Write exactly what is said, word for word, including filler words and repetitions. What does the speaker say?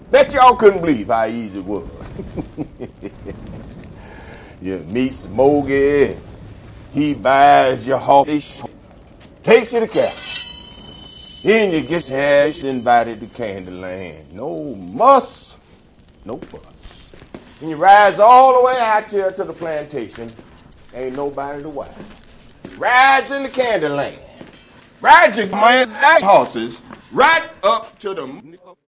Bet y'all couldn't believe how easy it was. You meet Smokey, he buys your horse, takes you to camp. Then you get your ass invited to Candyland. No muss, no fuss. And you rides all the way out here to the plantation. Ain't nobody to watch. Rides in the Candyland. Rides your man horses right up to the